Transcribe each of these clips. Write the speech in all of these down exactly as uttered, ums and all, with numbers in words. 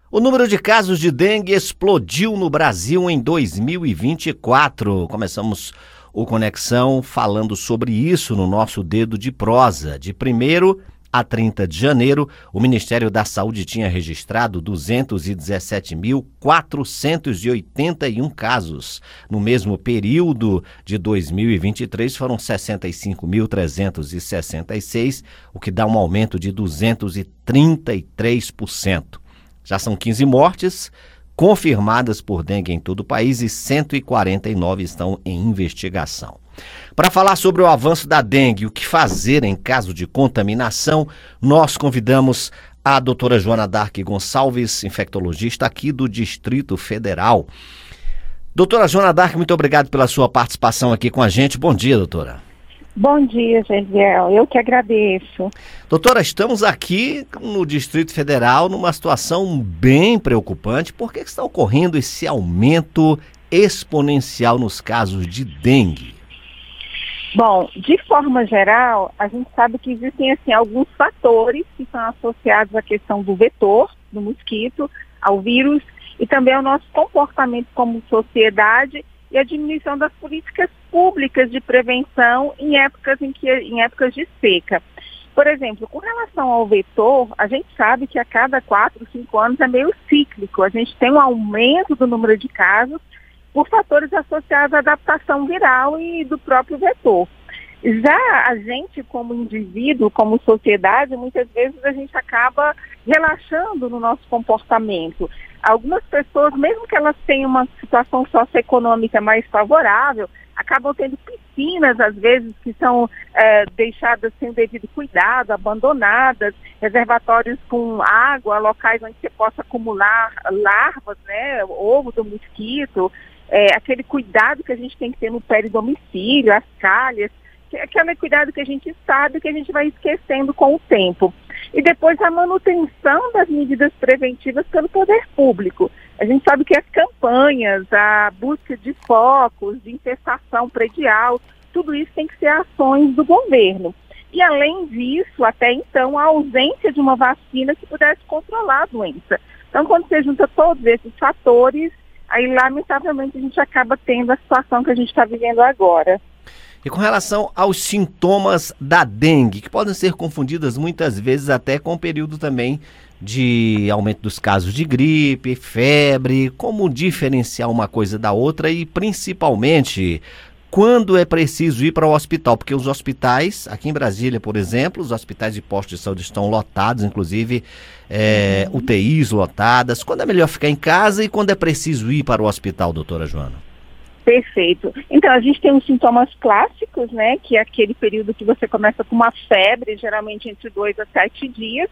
O número de casos de dengue explodiu no Brasil em dois mil e vinte e quatro. Começamos o Conexão falando sobre isso no nosso Dedo de Prosa. De primeiro a trinta de janeiro, o Ministério da Saúde tinha registrado duzentos e dezessete mil, quatrocentos e oitenta e um casos. No mesmo período de dois mil e vinte e três, foram sessenta e cinco mil, trezentos e sessenta e seis, o que dá um aumento de duzentos e trinta e três por cento. Já são quinze mortes confirmadas por dengue em todo o país e cento e quarenta e nove estão em investigação. Para falar sobre o avanço da dengue e o que fazer em caso de contaminação, nós convidamos a doutora Joana Dark Gonçalves, infectologista aqui do Distrito Federal. Doutora Joana Dark, muito obrigado pela sua participação aqui com a gente. Bom dia, doutora. Bom dia, Gesiel. Eu que agradeço. Doutora, estamos aqui no Distrito Federal numa situação bem preocupante. Por que está ocorrendo esse aumento exponencial nos casos de dengue? Bom, de forma geral, a gente sabe que existem assim, alguns fatores que são associados à questão do vetor, do mosquito, ao vírus e também ao nosso comportamento como sociedade e a diminuição das políticas públicas de prevenção em épocas, em que, em épocas de seca. Por exemplo, com relação ao vetor, a gente sabe que a cada quatro, cinco anos é meio cíclico. A gente tem um aumento do número de casos por fatores associados à adaptação viral e do próprio vetor. Já a gente, como indivíduo, como sociedade, muitas vezes a gente acaba relaxando no nosso comportamento. Algumas pessoas, mesmo que elas tenham uma situação socioeconômica mais favorável, acabam tendo piscinas, às vezes, que são é, deixadas sem o devido cuidado, abandonadas, reservatórios com água, locais onde você possa acumular larvas, né, ovo do mosquito, é, aquele cuidado que a gente tem que ter no peridomicílio, as calhas, aquele cuidado que a gente sabe que a gente vai esquecendo com o tempo. E depois a manutenção das medidas preventivas pelo poder público. A gente sabe que as campanhas, a busca de focos, de infestação predial, tudo isso tem que ser ações do governo. E além disso, até então, a ausência de uma vacina que pudesse controlar a doença. Então, quando você junta todos esses fatores, aí lamentavelmente a gente acaba tendo a situação que a gente está vivendo agora. E com relação aos sintomas da dengue, que podem ser confundidas muitas vezes até com o período também de aumento dos casos de gripe, febre, como diferenciar uma coisa da outra e principalmente quando é preciso ir para o hospital, porque os hospitais, aqui em Brasília, por exemplo, os hospitais de postos de saúde estão lotados, inclusive é, U T Is lotadas. Quando é melhor ficar em casa e quando é preciso ir para o hospital, doutora Joana? Perfeito. Então, a gente tem os sintomas clássicos, né, que é aquele período que você começa com uma febre, geralmente entre dois a sete dias,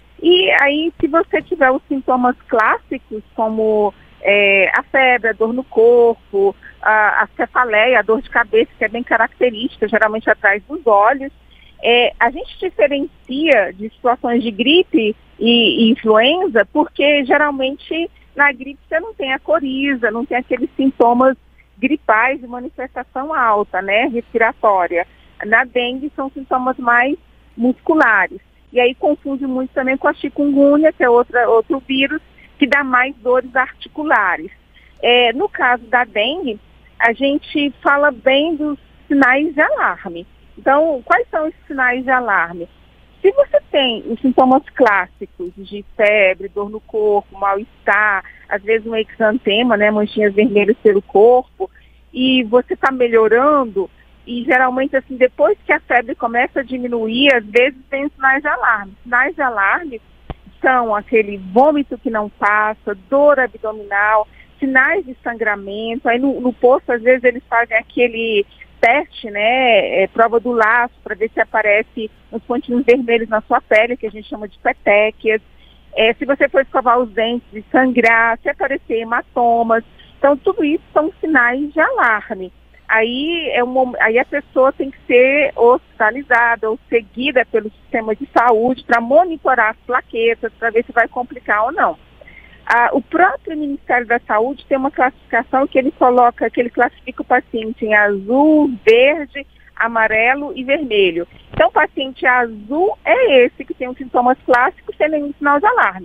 e aí se você tiver os sintomas clássicos, como é, a febre, a dor no corpo, a, a cefaleia, a dor de cabeça, que é bem característica, geralmente atrás dos olhos, é, a gente diferencia de situações de gripe e, e influenza, porque geralmente na gripe você não tem a coriza, não tem aqueles sintomas gripais de manifestação alta, né, respiratória. Na dengue são sintomas mais musculares. E aí confunde muito também com a chikungunya, que é outra, outro vírus, que dá mais dores articulares. É, no caso da dengue, a gente fala bem dos sinais de alarme. Então, quais são os sinais de alarme? Se você tem os sintomas clássicos de febre, dor no corpo, mal-estar, às vezes um exantema, né, manchinhas vermelhas pelo corpo, e você está melhorando, e geralmente assim, depois que a febre começa a diminuir, às vezes tem sinais de alarme. Sinais de alarme são aquele vômito que não passa, dor abdominal, sinais de sangramento, aí no, no posto às vezes eles fazem aquele teste, né, é, prova do laço, para ver se aparece uns pontinhos vermelhos na sua pele, que a gente chama de petequias. É, se você for escovar os dentes e sangrar, se aparecer hematomas. Então, tudo isso são sinais de alarme. Aí, é um, aí a pessoa tem que ser hospitalizada ou seguida pelo sistema de saúde para monitorar as plaquetas, para ver se vai complicar ou não. Ah, o próprio Ministério da Saúde tem uma classificação que ele coloca, que ele classifica o paciente em azul, verde, amarelo e vermelho. Então, o paciente azul é esse que tem os sintomas clássicos sem nenhum sinal de alarme.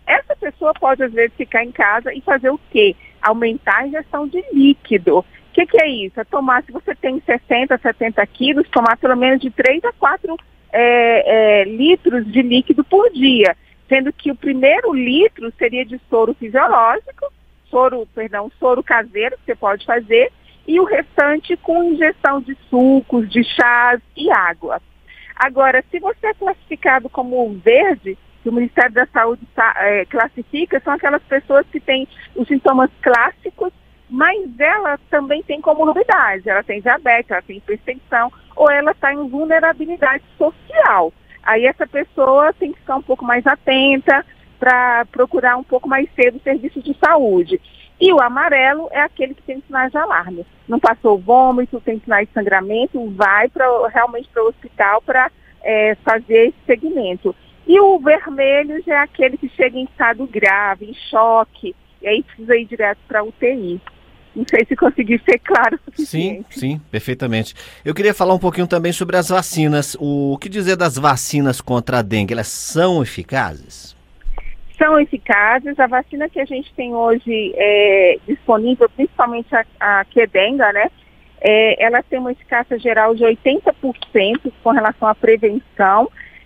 essa pessoa pode, às vezes, ficar em casa e fazer o quê? Aumentar a ingestão de líquido. O que, que é isso? É tomar, se você tem sessenta, setenta quilos, tomar pelo menos de três a quatro é, é, litros de líquido por dia, sendo que o primeiro litro seria de soro fisiológico, soro, perdão, soro caseiro que você pode fazer, e o restante com ingestão de sucos, de chás e água. Agora, se você é classificado como verde, que o Ministério da Saúde é, classifica, são aquelas pessoas que têm os sintomas clássicos, mas ela também tem comorbidade, ela tem diabetes, ela tem hipertensão, ou ela está em vulnerabilidade social. Aí essa pessoa tem que ficar um pouco mais atenta para procurar um pouco mais cedo o serviço de saúde. E o amarelo é aquele que tem sinais de alarme. Não passou vômito, tem sinais de sangramento, vai pra, realmente para o hospital para é, fazer esse segmento. E o vermelho já é aquele que chega em estado grave, em choque, e aí precisa ir direto para a U T I. Não sei se consegui ser claro o suficiente. Sim, sim, perfeitamente. Eu queria falar um pouquinho também sobre as vacinas. O que dizer das vacinas contra a dengue? Elas são eficazes? São eficazes. A vacina que a gente tem hoje é, disponível, principalmente a, a Qdenga, né? É, ela tem uma eficácia geral de oitenta por cento com relação à prevenção.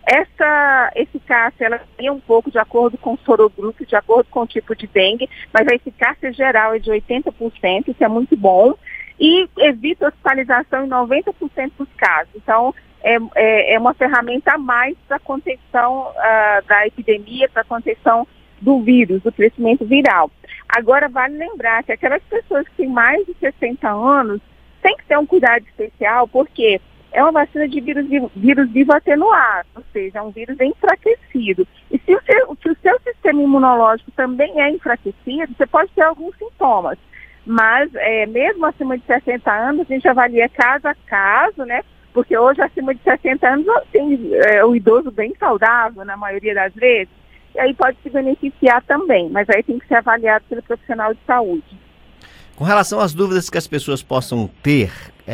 Essa eficácia, ela varia um pouco de acordo com o sorogrupo, de acordo com o tipo de dengue, mas a eficácia geral é de oitenta por cento, isso é muito bom, e evita hospitalização em noventa por cento dos casos. Então, é, é, é uma ferramenta a mais para a contenção uh, da epidemia, para a contenção do vírus, do crescimento viral. Agora, vale lembrar que aquelas pessoas que têm mais de sessenta anos têm que ter um cuidado especial, porque é uma vacina de vírus, vírus vivo atenuado, ou seja, é um vírus enfraquecido. E se o, seu, se o seu sistema imunológico também é enfraquecido, você pode ter alguns sintomas. Mas, é, mesmo acima de sessenta anos, a gente avalia caso a caso, né? Porque hoje, acima de sessenta anos, tem é, o idoso bem saudável, na maioria das vezes. E aí pode se beneficiar também, mas aí tem que ser avaliado pelo profissional de saúde. Com relação às dúvidas que as pessoas possam ter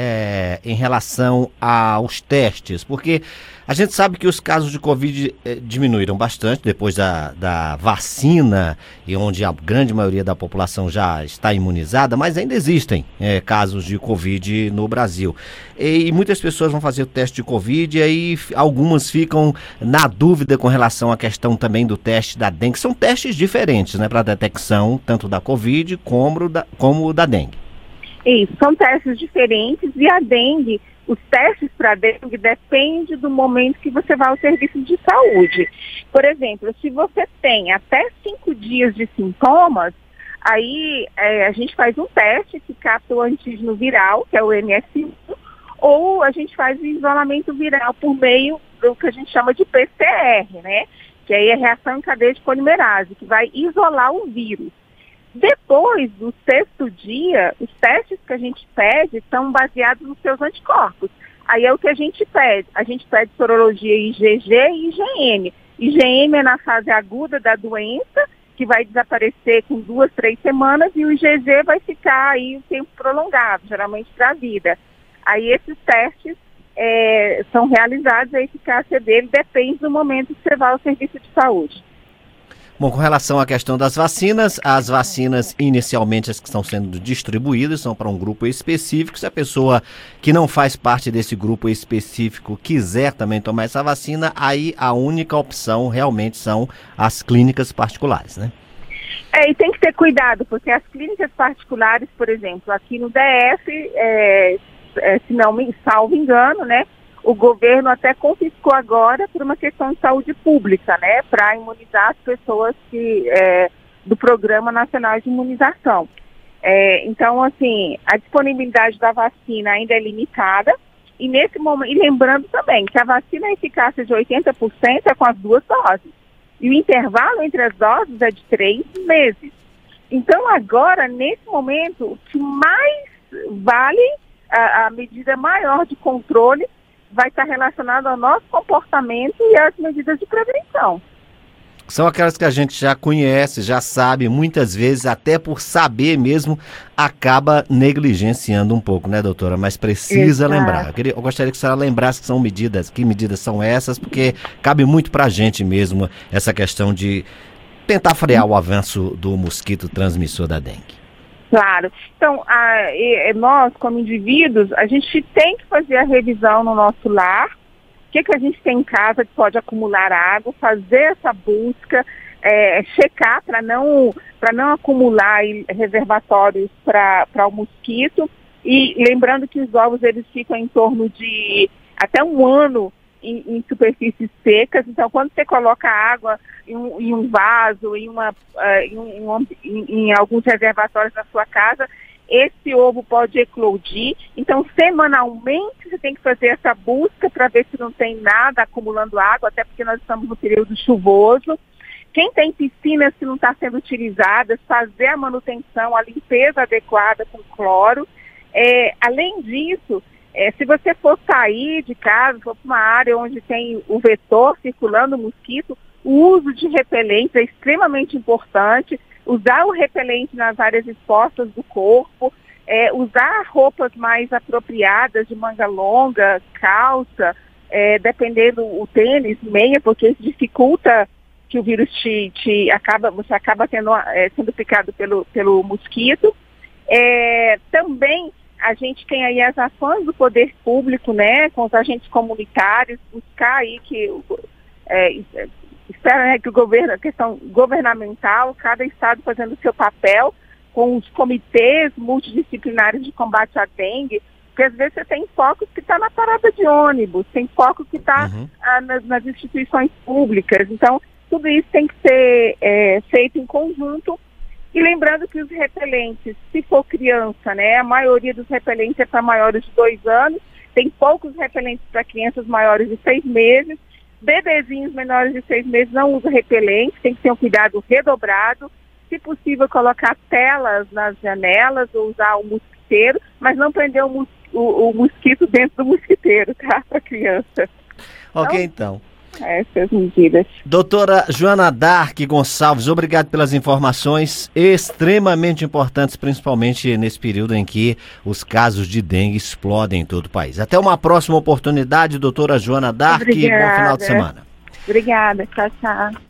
é, em relação aos testes, porque a gente sabe que os casos de Covid é, diminuíram bastante depois da, da vacina, e onde a grande maioria da população já está imunizada, mas ainda existem é, casos de Covid no Brasil. E, e muitas pessoas vão fazer o teste de Covid e aí algumas ficam na dúvida com relação à questão também do teste da dengue. São testes diferentes, né, para a detecção tanto da Covid como da, como da dengue. Isso, são testes diferentes, e a dengue, os testes para dengue dependem do momento que você vai ao serviço de saúde. Por exemplo, se você tem até cinco dias de sintomas, aí é, a gente faz um teste que capta o antígeno viral, que é o M S um, ou a gente faz o isolamento viral por meio do que a gente chama de P C R, né? Que aí é reação em cadeia de polimerase, que vai isolar o vírus. Depois do sexto dia, os testes que a gente pede são baseados nos seus anticorpos. Aí é o que a gente pede. A gente pede sorologia I G G e I G M. I G M é na fase aguda da doença, que vai desaparecer com duas, três semanas, e o I G G vai ficar aí um tempo prolongado, geralmente para a vida. Aí esses testes é, são realizados, a eficácia dele depende do momento que você vai ao serviço de saúde. Bom, com relação à questão das vacinas, as vacinas inicialmente as que estão sendo distribuídas são para um grupo específico. Se a pessoa que não faz parte desse grupo específico quiser também tomar essa vacina, aí a única opção realmente são as clínicas particulares, né? É, e tem que ter cuidado, porque as clínicas particulares, por exemplo, aqui no D F, é, é, se não me salvo engano, né? O governo até confiscou agora por uma questão de saúde pública, né, para imunizar as pessoas que, é, do Programa Nacional de Imunização. É, então, assim, a disponibilidade da vacina ainda é limitada, e nesse momento, e lembrando também que a vacina é eficácia de oitenta por cento é com as duas doses, e o intervalo entre as doses é de três meses. Então, agora, nesse momento, o que mais vale, a, a medida maior de controle, vai estar relacionado ao nosso comportamento e às medidas de prevenção. São aquelas que a gente já conhece, já sabe, muitas vezes, até por saber mesmo, acaba negligenciando um pouco, né, doutora? Mas precisa Exato. lembrar. Eu, queria, eu gostaria que a senhora lembrasse que são medidas, que medidas são essas, porque cabe muito para a gente mesmo essa questão de tentar frear o avanço do mosquito transmissor da dengue? Claro. Então, a, e, nós, como indivíduos, a gente tem que fazer a revisão no nosso lar. O que, que a gente tem em casa que pode acumular água, fazer essa busca, é, checar para não, para não acumular reservatórios para o mosquito. E lembrando que os ovos eles ficam em torno de até um ano em, em superfícies secas. Então, quando você coloca água em um, em um vaso, em, uma, uh, em, um, em, em alguns reservatórios na sua casa, esse ovo pode eclodir. Então, semanalmente, você tem que fazer essa busca para ver se não tem nada acumulando água, até porque nós estamos no período chuvoso. Quem tem piscinas que não está sendo utilizadas, fazer a manutenção, a limpeza adequada com cloro. É, além disso, é, se você for sair de casa, for para uma área onde tem o vetor circulando o mosquito, o uso de repelente é extremamente importante. Usar o repelente nas áreas expostas do corpo, é, usar roupas mais apropriadas de manga longa, calça, é, dependendo o tênis, meia, porque isso dificulta que o vírus te, te acaba, você acaba tendo, é, sendo picado pelo, pelo mosquito. É, também a gente tem aí as ações do poder público, né, com os agentes comunitários, buscar aí que é, espera, né, que o governo, a questão governamental, cada estado fazendo o seu papel, com os comitês multidisciplinares de combate à dengue, porque às vezes você tem focos que está na parada de ônibus, tem foco que está uhum. ah, nas, nas instituições públicas. Então, tudo isso tem que ser é, feito em conjunto. E lembrando que os repelentes, se for criança, né, a maioria dos repelentes é para maiores de dois anos, tem poucos repelentes para crianças maiores de seis meses, bebezinhos menores de seis meses não usam repelente, tem que ter um cuidado redobrado, se possível colocar telas nas janelas ou usar o mosquiteiro, mas não prender o, mos o, o mosquito dentro do mosquiteiro, tá, para criança. Ok, então. Essas medidas. Doutora Joana Dark Gonçalves, obrigado pelas informações extremamente importantes, principalmente nesse período em que os casos de dengue explodem em todo o país. Até uma próxima oportunidade, doutora Joana Dark, Obrigada. Bom final de semana. Obrigada, tchau, tchau.